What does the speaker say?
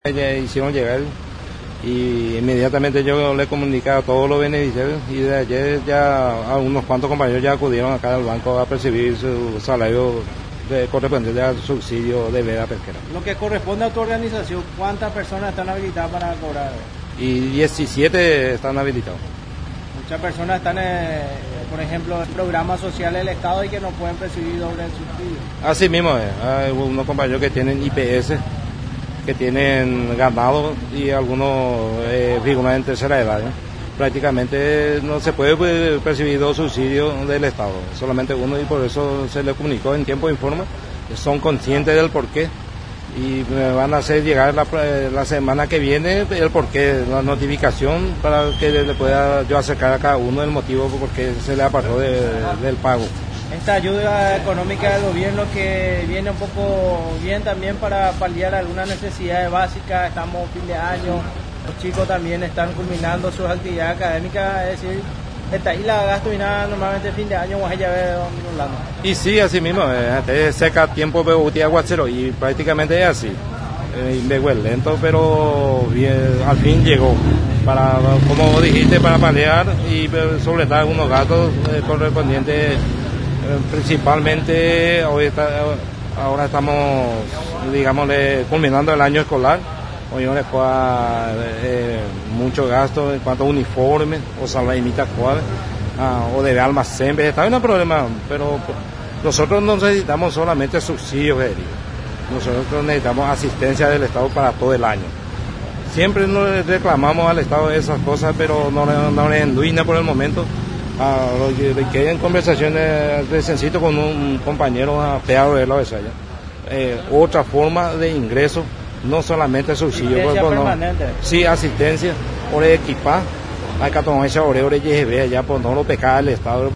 Ya hicieron llegar y inmediatamente yo le comuniqué a todos los beneficiarios y de ayer ya unos cuantos compañeros ya acudieron acá al banco a percibir su salario correspondiente al subsidio de veda pesquera. Lo que corresponde a tu organización, ¿cuántas personas están habilitadas para cobrar? Y 17 están habilitados. Muchas personas están, por ejemplo, en programas sociales del Estado y que no pueden percibir doble subsidio. Así mismo hay unos compañeros que tienen IPS, que tienen ganado y algunos figuras en tercera edad. Prácticamente no se puede percibir dos subsidios del Estado, solamente uno, y por eso se les comunicó en tiempo y forma. Son conscientes del porqué y me van a hacer llegar la semana que viene el porqué, la notificación, para que le pueda yo acercar a cada uno el motivo por qué se le apartó del pago. Esta ayuda económica del gobierno que viene un poco bien también para paliar algunas necesidades básicas. Estamos fin de año, los chicos también están culminando sus actividades académicas, es decir, esta isla gasto normalmente fin de año vamos a ver Orlando. Y sí, así mismo, seca tiempo de aguacero y prácticamente es así. Lento, pero bien, al fin llegó, para, como dijiste, para paliar y sobre todo algunos gastos correspondientes. Principalmente ahora estamos, digámosle, culminando el año escolar. Hoy no les mucho gasto en cuanto a uniformes o salaimita o de almacén. Está un problema, pero nosotros no necesitamos solamente subsidios, nosotros necesitamos asistencia del Estado para todo el año. Siempre nos reclamamos al Estado esas cosas, pero no le enduina por el momento. Lo que en conversaciones reciéncito con un compañero apeado de la Besaya, otra forma de ingreso, no solamente subsidio, sí, asistencia, por equipar, hay que tomar esa oreo de allá, por no lo pecar el Estado.